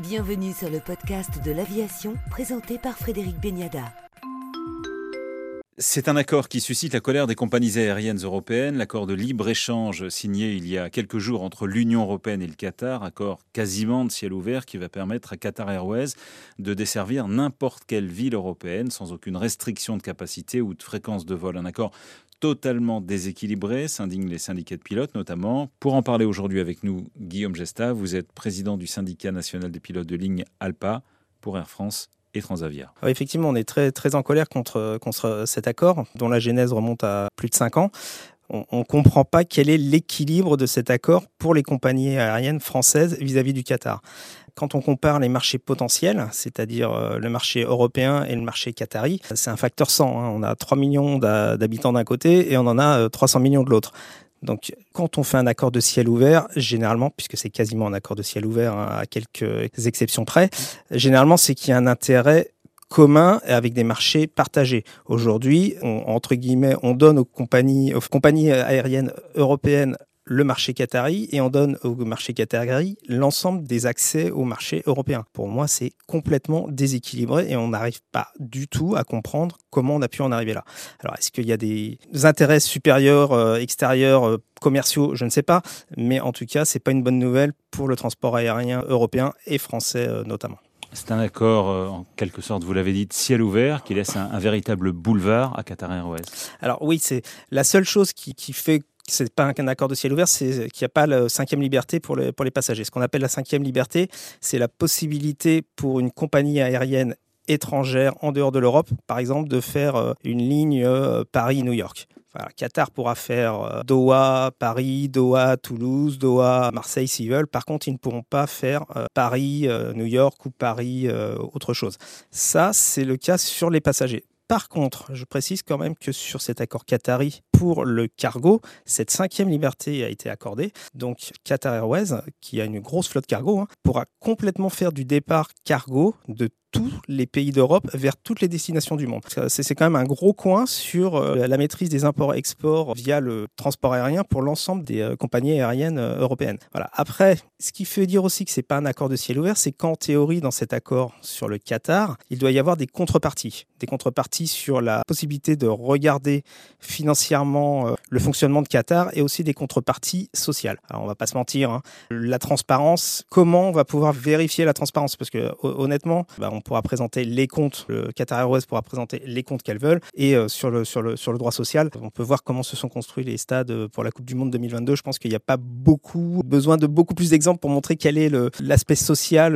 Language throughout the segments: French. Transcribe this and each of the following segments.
Bienvenue sur le podcast de l'aviation présenté par Frédéric Beniada. C'est un accord qui suscite la colère des compagnies aériennes européennes, l'accord de libre-échange signé il y a quelques jours entre l'Union européenne et le Qatar, accord quasiment de ciel ouvert qui va permettre à Qatar Airways de desservir n'importe quelle ville européenne sans aucune restriction de capacité ou de fréquence de vol. Un accord totalement déséquilibré, s'indignent les syndicats de pilotes notamment. Pour en parler aujourd'hui avec nous, Guillaume Gesta, vous êtes président du syndicat national des pilotes de ligne ALPA pour Air France et Transavia. Oui, effectivement, on est très en colère contre cet accord, dont la genèse remonte à plus de 5 ans. On ne comprend pas quel est l'équilibre de cet accord pour les compagnies aériennes françaises vis-à-vis du Qatar. Quand on compare les marchés potentiels, c'est-à-dire le marché européen et le marché qatari, c'est un facteur 100. On a 3 millions d'habitants d'un côté et on en a 300 millions de l'autre. Donc, quand on fait un accord de ciel ouvert, généralement, puisque c'est quasiment un accord de ciel ouvert, à quelques exceptions près, généralement, c'est qu'il y a un intérêt commun avec des marchés partagés. Aujourd'hui, entre guillemets, on donne aux compagnies aériennes européennes le marché qatari et on donne au marché qatari l'ensemble des accès au marché européen. Pour moi, c'est complètement déséquilibré et on n'arrive pas du tout à comprendre comment on a pu en arriver là. Alors, est-ce qu'il y a des intérêts supérieurs, extérieurs, commerciaux? Je ne sais pas, mais en tout cas, c'est pas une bonne nouvelle pour le transport aérien européen et français notamment. C'est un accord, en quelque sorte, vous l'avez dit, de ciel ouvert, qui laisse un véritable boulevard à Qatar Airways. Alors oui, c'est la seule chose qui fait que c'est pas un accord de ciel ouvert, c'est qu'il n'y a pas la 5e liberté pour les passagers. Ce qu'on appelle la 5e liberté, c'est la possibilité pour une compagnie aérienne étrangère en dehors de l'Europe, par exemple, de faire une ligne Paris-New York. Enfin, Qatar pourra faire Doha, Paris, Doha, Toulouse, Doha, Marseille s'ils veulent. Par contre, ils ne pourront pas faire Paris, New York ou Paris, autre chose. Ça, c'est le cas sur les passagers. Par contre, je précise quand même que sur cet accord qatari pour le cargo, cette 5e liberté a été accordée. Donc Qatar Airways, qui a une grosse flotte cargo, pourra complètement faire du départ cargo de tous les pays d'Europe vers toutes les destinations du monde. C'est quand même un gros coin sur la maîtrise des imports-exports via le transport aérien pour l'ensemble des compagnies aériennes européennes. Voilà. Après, ce qui fait dire aussi que c'est pas un accord de ciel ouvert, c'est qu'en théorie, dans cet accord sur le Qatar, il doit y avoir des contreparties. Des contreparties sur la possibilité de regarder financièrement le fonctionnement de Qatar et aussi des contreparties sociales. Alors, on va pas se mentir, la transparence, comment on va pouvoir vérifier la transparence? Parce que honnêtement, on pourra présenter les comptes, le Qatar Airways pourra présenter les comptes qu'elles veulent et sur le droit social, on peut voir comment se sont construits les stades pour la Coupe du Monde 2022. Je pense qu'il n'y a pas besoin de beaucoup plus d'exemples pour montrer quel est l'aspect social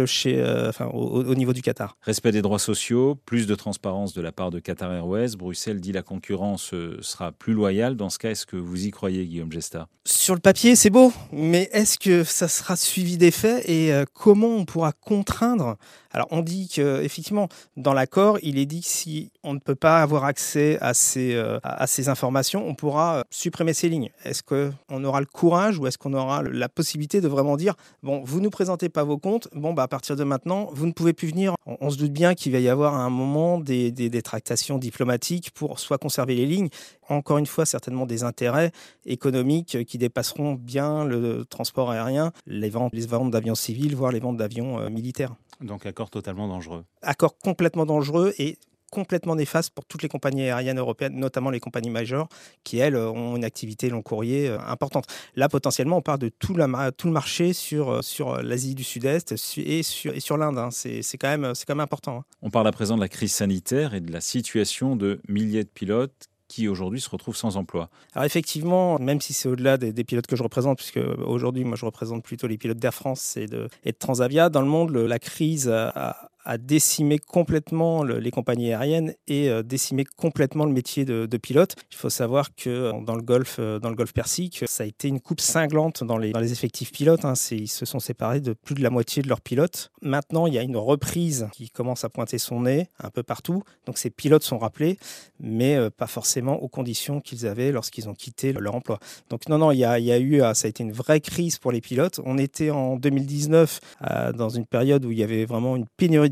au niveau du Qatar. Respect des droits sociaux, plus de transparence de la part de Qatar Airways. Bruxelles dit la concurrence sera plus loyale. Dans ce cas, est-ce que vous y croyez, Guillaume Gesta? Sur le papier, c'est beau, mais est-ce que ça sera suivi des faits et comment on pourra contraindre? Alors, on dit qu'effectivement, dans l'accord, il est dit que si on ne peut pas avoir accès à ces informations, on pourra supprimer ces lignes. Est-ce qu'on aura le courage ou est-ce qu'on aura la possibilité de vraiment dire « Bon, vous ne nous présentez pas vos comptes, à partir de maintenant, vous ne pouvez plus venir ». On se doute bien qu'il va y avoir à un moment des tractations diplomatiques pour soit conserver les lignes, encore une fois, certainement des intérêts économiques qui dépasseront bien le transport aérien, les ventes d'avions civils, voire les ventes d'avions militaires. Donc accord totalement dangereux. Accord complètement dangereux et complètement néfaste pour toutes les compagnies aériennes européennes, notamment les compagnies majeures, qui, elles, ont une activité long courrier importante. Là, potentiellement, on parle de tout le marché sur l'Asie du Sud-Est et sur l'Inde. C'est quand même important. On parle à présent de la crise sanitaire et de la situation de milliers de pilotes qui aujourd'hui se retrouvent sans emploi. Alors effectivement, même si c'est au-delà des pilotes que je représente, puisque aujourd'hui, moi je représente plutôt les pilotes d'Air France et de Transavia, dans le monde, la crise a décimé complètement les compagnies aériennes et décimé complètement le métier de pilote. Il faut savoir que dans le Golfe Persique, ça a été une coupe cinglante dans les effectifs pilotes. Ils se sont séparés de plus de la moitié de leurs pilotes. Maintenant, il y a une reprise qui commence à pointer son nez un peu partout. Donc ces pilotes sont rappelés, mais pas forcément aux conditions qu'ils avaient lorsqu'ils ont quitté leur emploi. Donc non, ça a été une vraie crise pour les pilotes. On était en 2019 dans une période où il y avait vraiment une pénurie de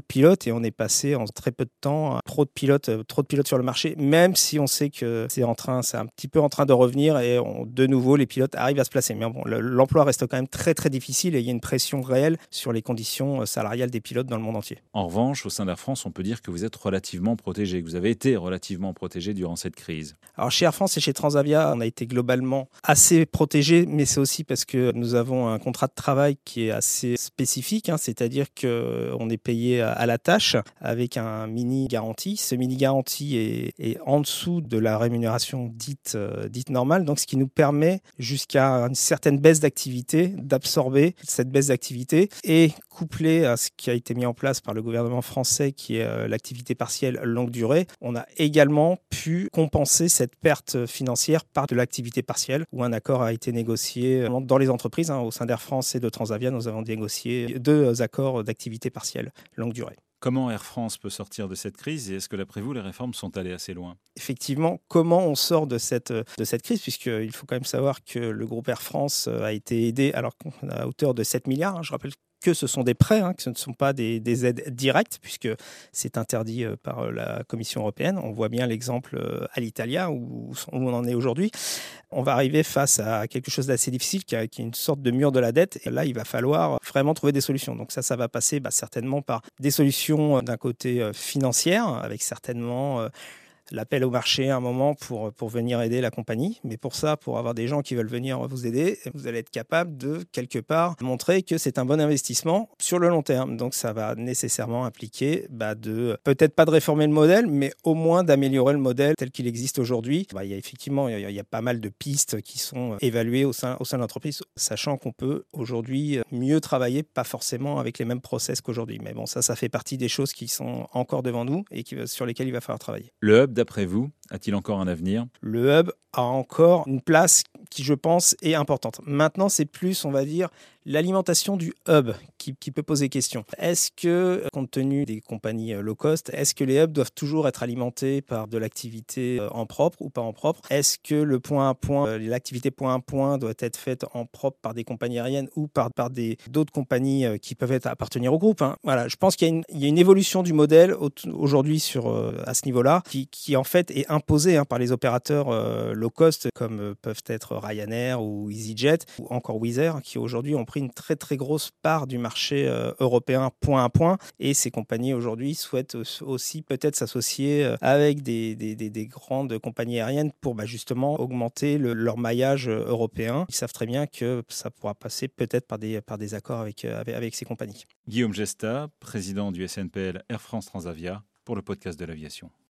pilotes et on est passé en très peu de temps à trop de pilotes sur le marché, même si on sait que c'est un petit peu en train de revenir et de nouveau les pilotes arrivent à se placer. Mais bon, l'emploi reste quand même très très difficile et il y a une pression réelle sur les conditions salariales des pilotes dans le monde entier. En revanche, au sein d'Air France, on peut dire que vous êtes relativement protégé, que vous avez été relativement protégé durant cette crise. Alors chez Air France et chez Transavia, on a été globalement assez protégés, mais c'est aussi parce que nous avons un contrat de travail qui est assez spécifique, c'est-à-dire qu'on est payé à la tâche avec un mini-garantie. Ce mini-garantie est en dessous de la rémunération dite normale, donc ce qui nous permet jusqu'à une certaine baisse d'activité d'absorber cette baisse d'activité et couplé à ce qui a été mis en place par le gouvernement français qui est l'activité partielle longue durée, on a également pu compenser cette perte financière par de l'activité partielle où un accord a été négocié dans les entreprises. Au sein d'Air France et de Transavia, nous avons négocié 2 accords d'activité partielle longue durée. Comment Air France peut sortir de cette crise et est-ce que d'après vous, les réformes sont allées assez loin ? Effectivement, comment on sort de cette crise, puisqu'il faut quand même savoir que le groupe Air France a été aidé alors qu'on est à hauteur de 7 milliards. Je rappelle que ce sont des prêts, que ce ne sont pas des aides directes, puisque c'est interdit par la Commission européenne. On voit bien l'exemple Alitalia, où on en est aujourd'hui. On va arriver face à quelque chose d'assez difficile, qui est une sorte de mur de la dette. Et là, il va falloir vraiment trouver des solutions. Donc ça va passer certainement par des solutions d'un côté financière, avec certainement l'appel au marché à un moment pour venir aider la compagnie. Mais pour ça, pour avoir des gens qui veulent venir vous aider, vous allez être capable de, quelque part, montrer que c'est un bon investissement sur le long terme. Donc ça va nécessairement impliquer de peut-être pas de réformer le modèle, mais au moins d'améliorer le modèle tel qu'il existe aujourd'hui. Il y a pas mal de pistes qui sont évaluées au sein de l'entreprise, sachant qu'on peut aujourd'hui mieux travailler, pas forcément avec les mêmes process qu'aujourd'hui. Mais bon, ça fait partie des choses qui sont encore devant nous et sur lesquelles il va falloir travailler. Le hub, d'après vous, a-t-il encore un avenir ? Le hub a encore une place qui, je pense, est importante. Maintenant, c'est plus, on va dire, l'alimentation du hub qui peut poser question. Est-ce que, compte tenu des compagnies low cost, est-ce que les hubs doivent toujours être alimentés par de l'activité en propre ou pas en propre ? Est-ce que le point à point, l'activité point à point doit être faite en propre par des compagnies aériennes ou par d'autres compagnies qui peuvent appartenir au groupe ? Voilà, je pense qu'il y a une évolution du modèle aujourd'hui à ce niveau-là qui en fait est imposée par les opérateurs low cost comme peuvent être Ryanair ou EasyJet ou encore Wizz Air qui aujourd'hui ont pris une très très grosse part du marché européen point à point et ces compagnies aujourd'hui souhaitent aussi peut-être s'associer avec des grandes compagnies aériennes pour justement augmenter leur maillage européen. Ils savent très bien que ça pourra passer peut-être par des accords avec ces compagnies. Guillaume Gesta, président du SNPL Air France Transavia pour le podcast de l'aviation.